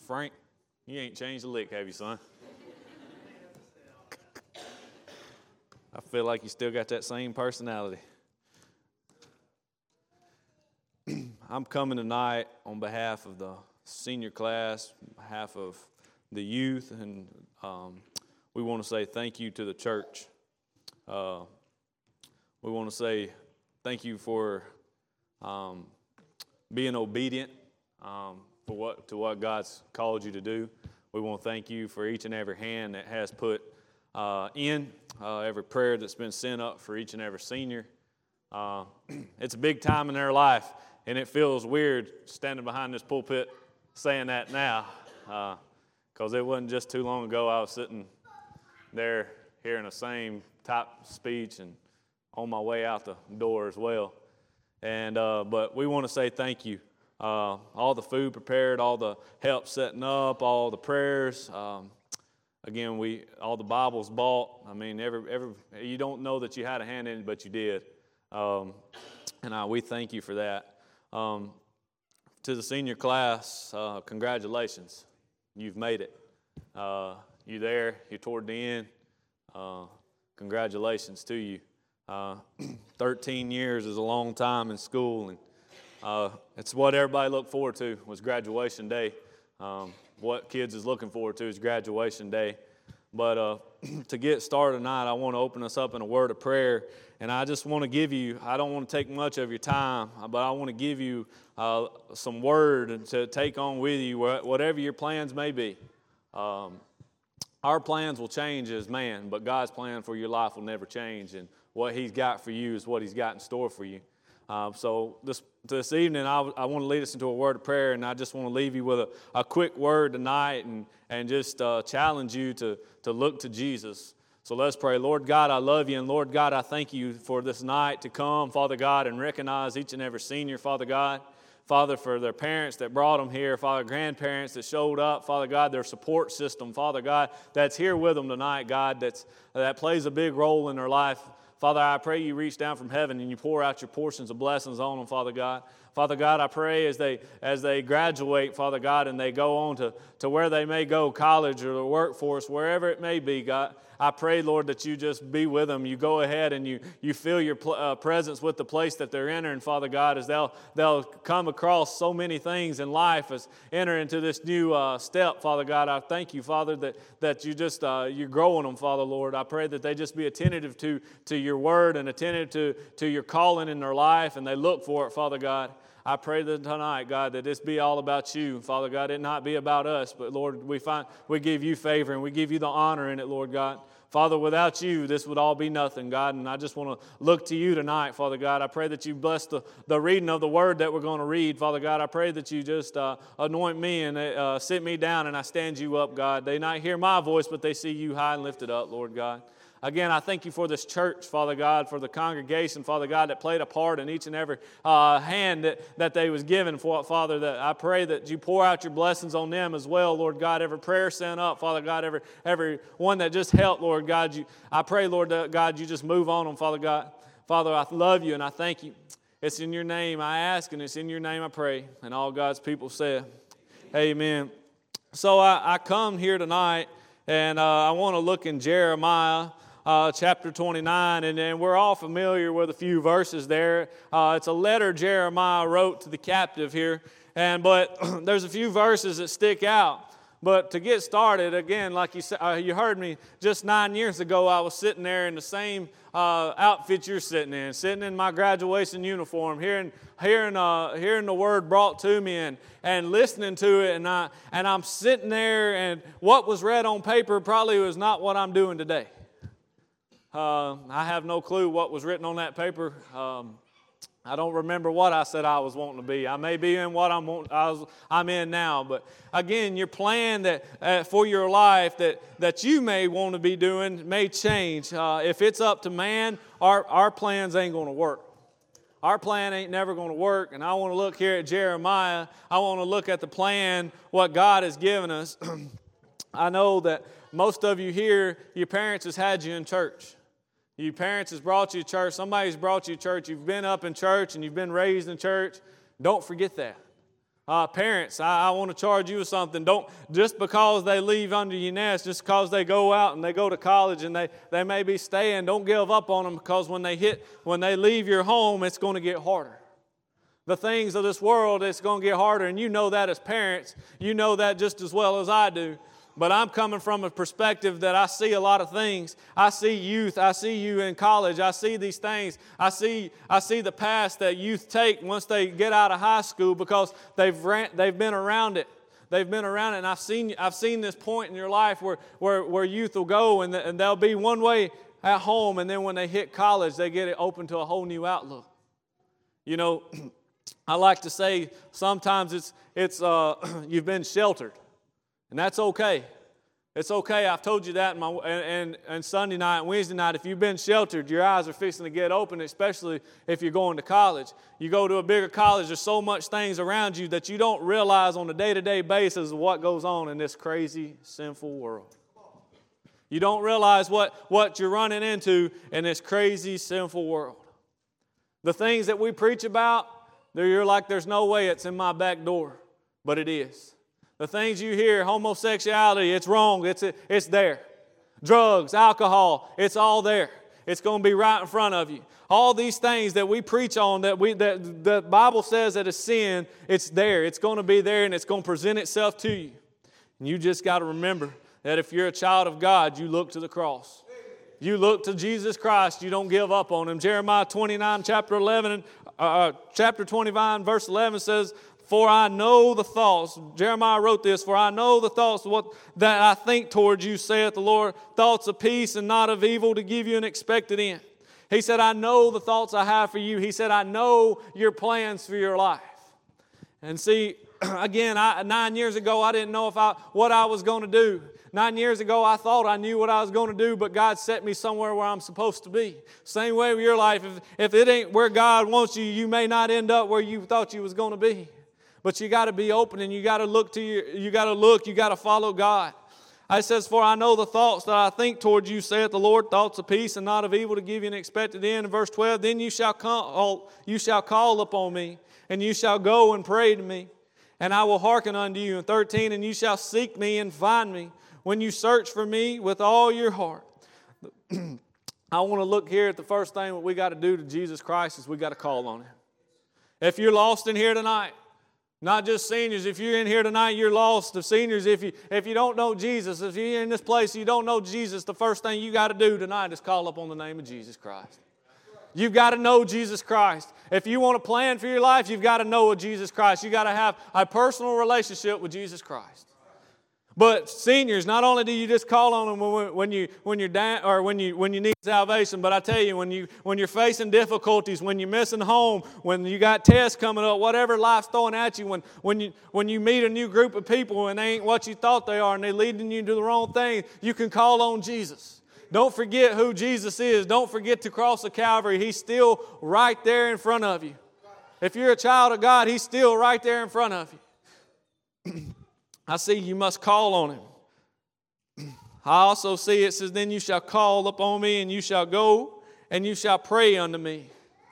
Frank, you ain't changed a lick, have you, son? I feel like you still got that same personality. I'm coming tonight on behalf of the senior class, on behalf of the youth, and we want to say thank you to the church. We want to say thank you for being obedient to what God's called you to do. We want to thank you for each and every hand that has put in, every prayer that's been sent up for each and every senior. It's a big time in their life, and it feels weird standing behind this pulpit saying that now, because it wasn't just too long ago I was sitting there hearing the same type speech and on my way out the door as well. And but we want to say thank you. All the food prepared, all the help setting up, all the prayers. Again, all the Bibles bought. I mean, every you don't know that you had a hand in it, but you did. And we thank you for that. To the senior class, congratulations. You've made it. You're there. You're toward the end. Congratulations to you. 13 years is a long time in school, and it's what everybody looked forward to was graduation day. What kids is looking forward to is graduation day. But to get started tonight, I want to open us up in a word of prayer. And I just want to give you, I don't want to take much of your time, but I want to give you some word to take on with you, whatever your plans may be. Our plans will change as man, but God's plan for your life will never change. And what He's got for you is what He's got in store for you. So this evening, I want to lead us into a word of prayer, and I just want to leave you with a quick word tonight and just challenge you to look to Jesus. So let's pray. Lord God, I love you, and Lord God, I thank you for this night to come, Father God, and recognize each and every senior, Father God. Father, for their parents that brought them here, Father, grandparents that showed up, Father God, their support system, Father God, that's here with them tonight, God, that plays a big role in their life. Father, I pray you reach down from heaven and you pour out your portions of blessings on them, Father God. Father God, I pray as they graduate, Father God, and they go on to where they may go, college or the workforce, wherever it may be, God, I pray, Lord, that you just be with them. You go ahead and you fill your presence with the place that they're entering, Father God, as they'll come across so many things in life as enter into this new step, Father God. I thank you, Father, that you just you're growing them, Father, Lord. I pray that they just be attentive to your word and attentive to your calling in their life, and they look for it, Father God. I pray that tonight, God, that this be all about you. Father God, it not be about us, but Lord, we give you favor and we give you the honor in it, Lord God. Father, without you, this would all be nothing, God, and I just want to look to you tonight, Father God. I pray that you bless the reading of the word that we're going to read, Father God. I pray that you just anoint me and sit me down and I stand you up, God. They not hear my voice, but they see you high and lifted up, Lord God. Again, I thank you for this church, Father God, for the congregation, Father God, that played a part in each and every hand that they was given for it, Father. That I pray that you pour out your blessings on them as well, Lord God. Every prayer sent up, Father God, every one that just helped, Lord God. I pray, Lord God, you just move on them, Father God. Father, I love you and I thank you. It's in your name I ask and it's in your name I pray. And all God's people said, amen. So I come here tonight and I want to look in Jeremiah chapter 29, and we're all familiar with a few verses there. It's a letter Jeremiah wrote to the captive here, but there's a few verses that stick out. But to get started, again, like you heard me just 9 years ago, I was sitting there in the same outfit you're sitting in my graduation uniform, hearing the word brought to me and listening to it, and I'm sitting there, and what was read on paper probably was not what I'm doing today. I have no clue what was written on that paper. I don't remember what I said I was wanting to be. I may be in what I'm in now. But again, your plan that for your life that you may want to be doing may change. If it's up to man, our plans ain't going to work. Our plan ain't never going to work. And I want to look here at Jeremiah. I want to look at the plan, what God has given us. I know that most of you here, your parents has had you in church. Your parents has brought you to church. Somebody's brought you to church. You've been up in church and you've been raised in church. Don't forget that. Parents, I want to charge you with something. Don't, just because they leave under your nest, just because they go out and they go to college and they may be staying, don't give up on them, because when they leave your home, it's going to get harder. The things of this world, it's going to get harder, and you know that as parents. You know that just as well as I do. But I'm coming from a perspective that I see a lot of things. I see youth. I see you in college. I see these things. I see the path that youth take once they get out of high school, because they've been around it. They've been around it, and I've seen this point in your life where youth will go and they'll be one way at home, and then when they hit college, they get it open to a whole new outlook. You know, I like to say sometimes it's you've been sheltered. And that's okay. It's okay. I've told you that and Sunday night and Wednesday night. If you've been sheltered, your eyes are fixing to get open, especially if you're going to college. You go to a bigger college, there's so much things around you that you don't realize on a day-to-day basis of what goes on in this crazy, sinful world. You don't realize what you're running into in this crazy, sinful world. The things that we preach about, you're like, there's no way it's in my back door. But it is. The things you hear, homosexuality, it's wrong, it's there. Drugs, alcohol, it's all there. It's going to be right in front of you. All these things that we preach on, that the Bible says that is sin, it's there. It's going to be there, and it's going to present itself to you. And you just got to remember that if you're a child of God, you look to the cross. You look to Jesus Christ. You don't give up on Him. Jeremiah 29, chapter 29, verse 11 says, "For I know the thoughts," Jeremiah wrote this, "For I know the thoughts that I think towards you, saith the Lord, thoughts of peace and not of evil, to give you an expected end." He said, I know the thoughts I have for you. He said, I know your plans for your life. And see, again, 9 years ago, I didn't know what I was going to do. 9 years ago, I thought I knew what I was going to do, but God set me somewhere where I'm supposed to be. Same way with your life. If it ain't where God wants you, you may not end up where you thought you was going to be. But you got to be open, and you got to you got to follow God. It says, "For I know the thoughts that I think toward you, saith the Lord, thoughts of peace and not of evil, to give you an expected end." In verse 12, "Then you shall call upon me, and you shall go and pray to me, and I will hearken unto you." In 13, "And you shall seek me and find me, when you search for me with all your heart." I want to look here at the first thing that we got to do to Jesus Christ is we got to call on Him. If you're lost in here tonight, not just seniors, if you're in here tonight, you're lost. The seniors, if you don't know Jesus, if you're in this place and you don't know Jesus, the first thing you got to do tonight is call upon the name of Jesus Christ. You've got to know Jesus Christ. If you want a plan for your life, you've got to know Jesus Christ. You've got to have a personal relationship with Jesus Christ. But seniors, not only do you just call on Him when you're down or when you need salvation, but I tell you, when you're facing difficulties, when you're missing home, when you got tests coming up, whatever life's throwing at you, when you meet a new group of people and they ain't what you thought they are and they're leading you to the wrong thing, you can call on Jesus. Don't forget who Jesus is. Don't forget to cross the Calvary. He's still right there in front of you. If you're a child of God, He's still right there in front of you. I see you must call on Him. I also see it says, "Then you shall call upon me, and you shall go, and you shall pray unto me."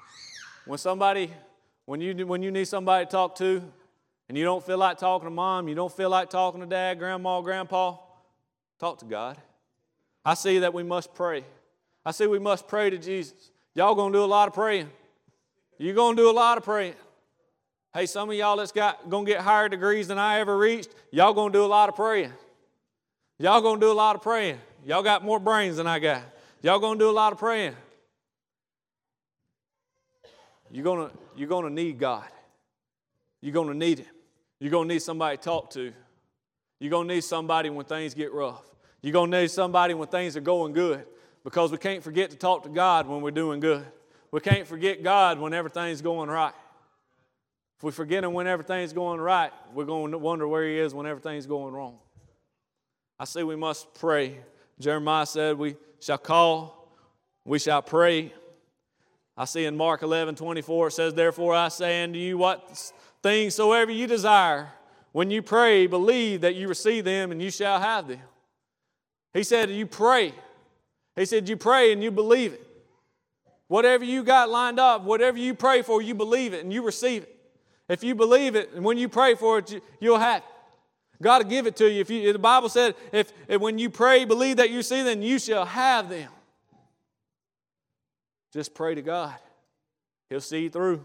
When you need somebody to talk to, and you don't feel like talking to mom, you don't feel like talking to dad, grandma, grandpa, talk to God. I see that we must pray. I see we must pray to Jesus. Y'all going to do a lot of praying. You're going to do a lot of praying. Hey, some of y'all that's going to get higher degrees than I ever reached, y'all going to do a lot of praying. Y'all going to do a lot of praying. Y'all got more brains than I got. Y'all going to do a lot of praying. You're going to need God. You're going to need Him. You're going to need somebody to talk to. You're going to need somebody when things get rough. You're going to need somebody when things are going good, because we can't forget to talk to God when we're doing good. We can't forget God when everything's going right. If we forget Him when everything's going right, we're going to wonder where He is when everything's going wrong. I say we must pray. Jeremiah said we shall call, we shall pray. I see in Mark 11:24 it says, "Therefore I say unto you, what things soever you desire, when you pray, believe that you receive them, and you shall have them." He said you pray. He said you pray and you believe it. Whatever you got lined up, whatever you pray for, you believe it and you receive it. If you believe it, and when you pray for it, you'll have it. God will give it to you. The Bible said, if when you pray, believe that you see, then you shall have them. Just pray to God. He'll see you through.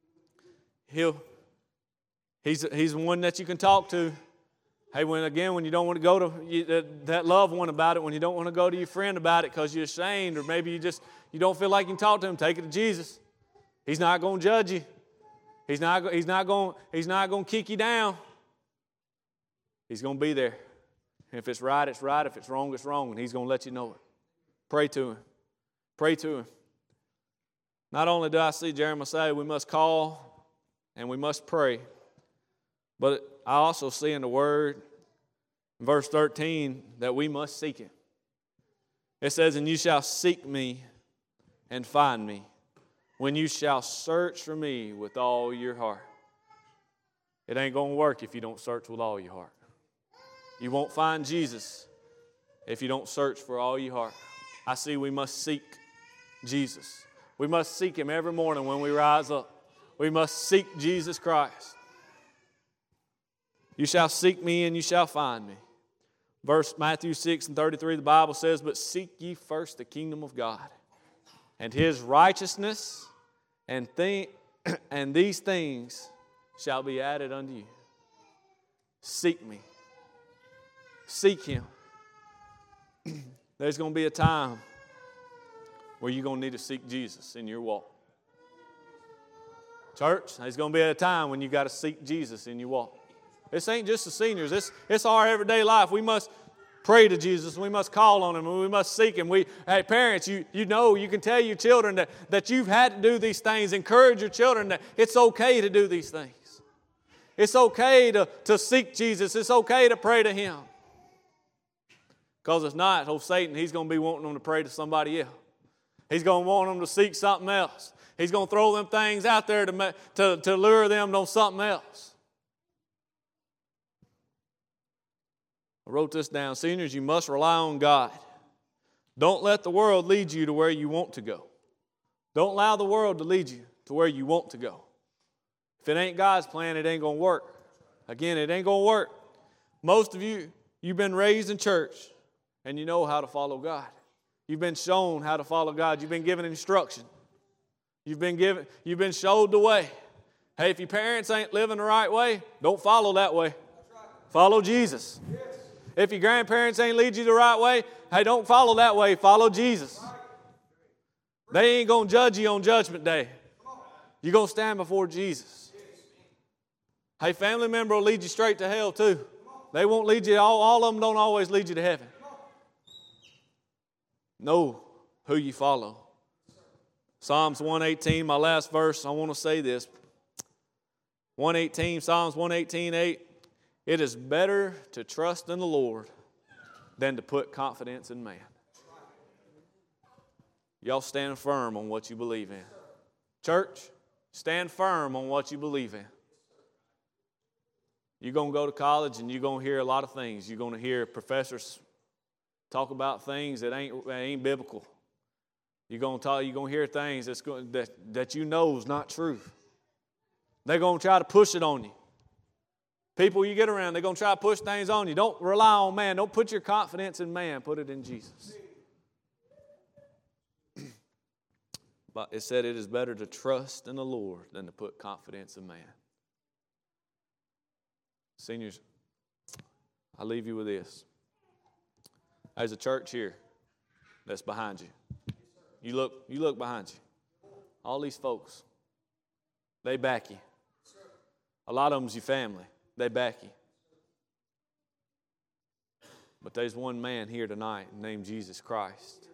He's the one that you can talk to. Hey, when you don't want to go to that loved one about it, when you don't want to go to your friend about it because you're ashamed, or maybe you don't feel like you can talk to him, take it to Jesus. He's not going to judge you. He's not going to kick you down. He's going to be there. If it's right, it's right. If it's wrong, it's wrong. And He's going to let you know it. Pray to Him. Pray to Him. Not only do I see Jeremiah say we must call and we must pray, but I also see in the Word, in verse 13, that we must seek Him. It says, and you shall seek me and find me when you shall search for me with all your heart. It ain't going to work if you don't search with all your heart. You won't find Jesus if you don't search for all your heart. I see we must seek Jesus. We must seek Him every morning when we rise up. We must seek Jesus Christ. You shall seek me and you shall find me. Verse Matthew 6:33, the Bible says, but seek ye first the kingdom of God and His righteousness, and these things shall be added unto you. Seek me. Seek Him. There's going to be a time where you're going to need to seek Jesus in your walk. Church, there's going to be a time when you got to seek Jesus in your walk. This ain't just the seniors. It's our everyday life. We must pray to Jesus. We must call on Him. And we must seek Him. Hey, parents, you can tell your children that you've had to do these things. Encourage your children that it's okay to do these things. It's okay to seek Jesus. It's okay to pray to Him. Because if not, Satan, he's going to be wanting them to pray to somebody else. He's going to want them to seek something else. He's going to throw them things out there to lure them to something else. I wrote this down. Seniors, you must rely on God. Don't let the world lead you to where you want to go. Don't allow the world to lead you to where you want to go. If it ain't God's plan, it ain't going to work. Again, it ain't going to work. Most of you've been raised in church and you know how to follow God. You've been shown how to follow God. You've been given instruction. You've been showed the way. Hey, if your parents ain't living the right way, don't follow that way. Follow Jesus. If your grandparents ain't lead you the right way, hey, don't follow that way. Follow Jesus. They ain't going to judge you on Judgment Day. You're going to stand before Jesus. Hey, family member will lead you straight to hell too. They won't lead you, all of them don't always lead you to heaven. Know who you follow. Psalms 118, my last verse, I want to say this. Psalms 118:8. It is better to trust in the Lord than to put confidence in man. Y'all stand firm on what you believe in. Church, stand firm on what you believe in. You're going to go to college and you're going to hear a lot of things. You're going to hear professors talk about things that ain't biblical. You're going to hear things that you know is not true. They're going to try to push it on you. People you get around, they're going to try to push things on you. Don't rely on man. Don't put your confidence in man. Put it in Jesus. But it said it is better to trust in the Lord than to put confidence in man. Seniors, I leave you with this. There's a church here that's behind you. You look behind you. All these folks, they back you. A lot of them's your family. They back you. But there's one man here tonight named Jesus Christ.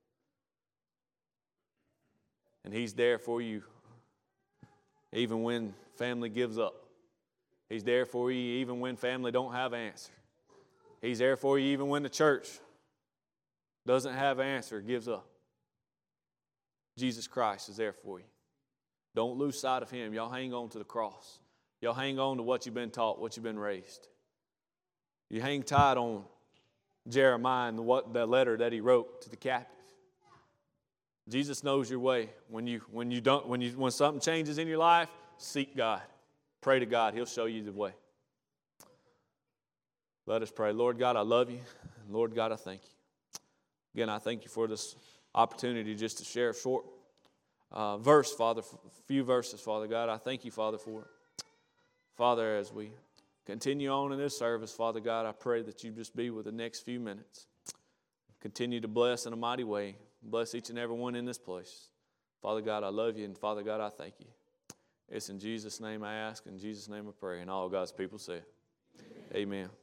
And He's there for you even when family gives up. He's there for you even when family don't have an answer. He's there for you even when the church doesn't have an answer, gives up. Jesus Christ is there for you. Don't lose sight of Him. Y'all hang on to the cross. Y'all hang on to what you've been taught, what you've been raised. You hang tight on Jeremiah and the letter that he wrote to the captive. Jesus knows your way. When something changes in your life, seek God. Pray to God. He'll show you the way. Let us pray. Lord God, I love you. Lord God, I thank you. Again, I thank you for this opportunity just to share a short verse, Father, a few verses, Father God. I thank you, Father, for it. Father, as we continue on in this service, Father God, I pray that you just be with the next few minutes. Continue to bless in a mighty way. Bless each and every one in this place. Father God, I love you, and Father God, I thank you. It's in Jesus' name I ask, in Jesus' name I pray, and all God's people say, Amen.